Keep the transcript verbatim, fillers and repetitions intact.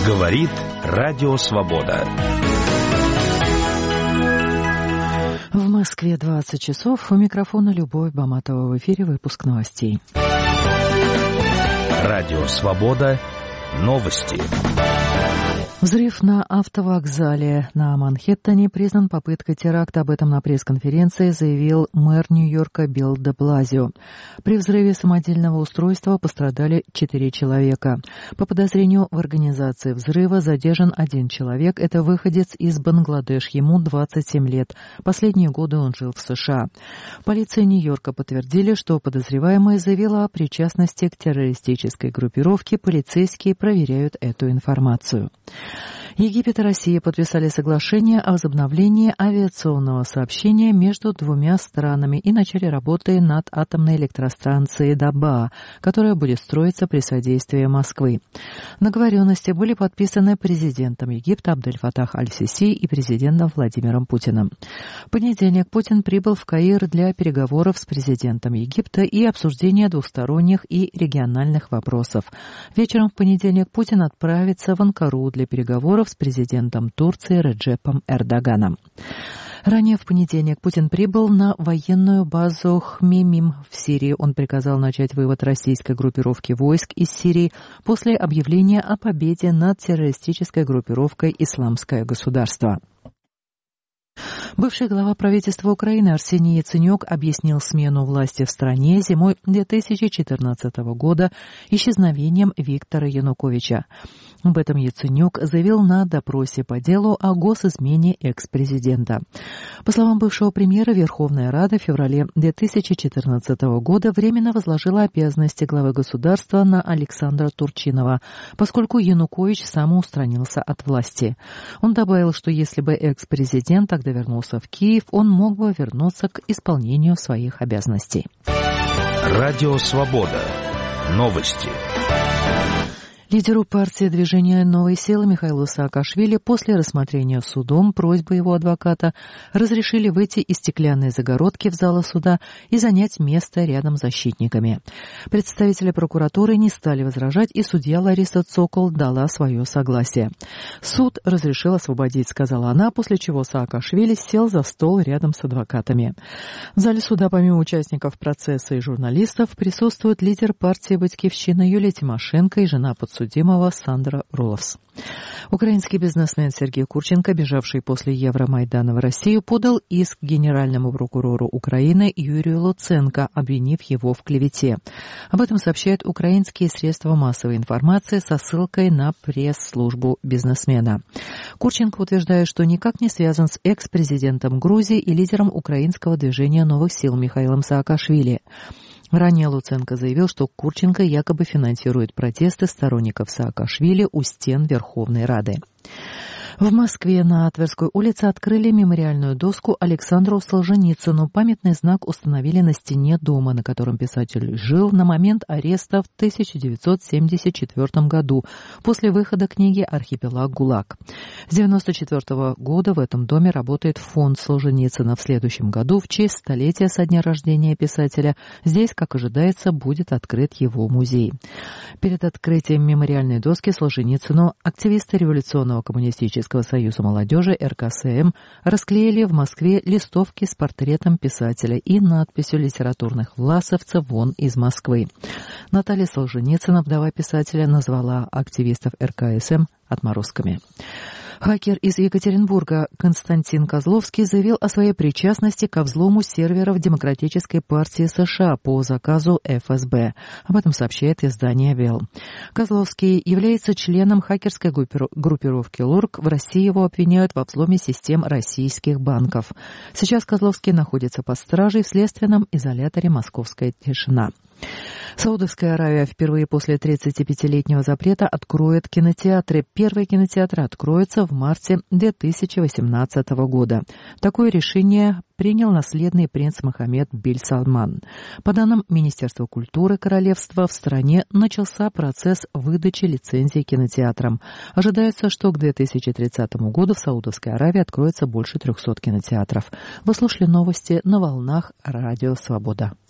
Говорит Радио Свобода. В Москве двадцать часов. У микрофона Любовь Баматова. В эфире выпуск новостей. Радио Свобода. Новости. Взрыв на автовокзале на Манхэттене признан попыткой теракта. Об этом на пресс-конференции заявил мэр Нью-Йорка Билл де Блазио. При взрыве самодельного устройства пострадали четыре человека. По подозрению в организации взрыва задержан один человек. Это выходец из Бангладеш. Ему двадцать семь лет. Последние годы он жил в США. Полиция Нью-Йорка подтвердили, что подозреваемый заявил о причастности к террористической группировке. Полицейские проверяют эту информацию. Египет и Россия подписали соглашение о возобновлении авиационного сообщения между двумя странами и начале работы над атомной электростанцией Даба, которая будет строиться при содействии Москвы. Договоренности были подписаны президентом Египта Абдель-Фатах аль-Сиси и президентом Владимиром Путиным. В понедельник Путин прибыл в Каир для переговоров с президентом Египта и обсуждения двусторонних и региональных вопросов. Вечером в понедельник Путин отправится в Анкару для переговоров с президентом Турции Реджепом Эрдоганом. Ранее в понедельник Путин прибыл на военную базу Хмеймим в Сирии. Он приказал начать вывод российской группировки войск из Сирии после объявления о победе над террористической группировкой «Исламское государство». Бывший глава правительства Украины Арсений Яценюк объяснил смену власти в стране зимой две тысячи четырнадцатого года исчезновением Виктора Януковича. Об этом Яценюк заявил на допросе по делу о госизмене экс-президента. По словам бывшего премьера, Верховная Рада в феврале две тысячи четырнадцатого года временно возложила обязанности главы государства на Александра Турчинова, поскольку Янукович самоустранился от власти. Он добавил, что если бы экс-президент тогда вернулся в Киев, он мог бы вернуться к исполнению своих обязанностей. Радио Свобода. Новости. Лидеру партии движения «Новые силы» Михаилу Саакашвили после рассмотрения судом просьбы его адвоката разрешили выйти из стеклянной загородки в зал суда и занять место рядом с защитниками. Представители прокуратуры не стали возражать, и судья Лариса Цокол дала свое согласие. «Суд разрешил освободить», — сказала она, после чего Саакашвили сел за стол рядом с адвокатами. В зале суда помимо участников процесса и журналистов присутствует лидер партии «Батькивщина» Юлия Тимошенко и жена подсудимого Сандра Руловс. Украинский бизнесмен Сергей Курченко, бежавший после Евромайдана в Россию, подал иск генеральному прокурору Украины Юрию Луценко, обвинив его в клевете. Об этом сообщают украинские средства массовой информации со ссылкой на пресс-службу бизнесмена. Курченко утверждает, что никак не связан с экс-президентом Грузии и лидером украинского движения «Новых сил» Михаилом Саакашвили. Ранее Луценко заявил, что Курченко якобы финансирует протесты сторонников Саакашвили у стен Верховной Рады. В Москве на Тверской улице открыли мемориальную доску Александру Солженицыну. Памятный знак установили на стене дома, на котором писатель жил на момент ареста в тысяча девятьсот семьдесят четвёртом году, после выхода книги «Архипелаг ГУЛАГ». С девяносто четвёртого года в этом доме работает фонд Солженицына. В следующем году, в честь столетия со дня рождения писателя, здесь, как ожидается, будет открыт его музей. Перед открытием мемориальной доски Солженицыну активисты Революционного коммунистического союза молодежи эр ка эс эм расклеили в Москве листовки с портретом писателя и надписью «Литературных власовцев вон из Москвы». Наталья Солженицына, вдова писателя, назвала активистов эр ка эс эм отморозками. Хакер из Екатеринбурга Константин Козловский заявил о своей причастности ко взлому серверов Демократической партии США по заказу эф эс бэ. Об этом сообщает издание «Вел». Козловский является членом хакерской группировки «Лурк». В России его обвиняют во взломе систем российских банков. Сейчас Козловский находится под стражей в следственном изоляторе «Московская тишина». Саудовская Аравия впервые после тридцатипятилетнего запрета откроет кинотеатры. Первый кинотеатр откроется в марте две тысячи восемнадцатого года. Такое решение принял наследный принц Мохаммед бин Салман. По данным Министерства культуры королевства, в стране начался процесс выдачи лицензий кинотеатрам. Ожидается, что к две тысячи тридцатому году в Саудовской Аравии откроется больше трехсот кинотеатров. Вы слушали новости на волнах Радио Свобода.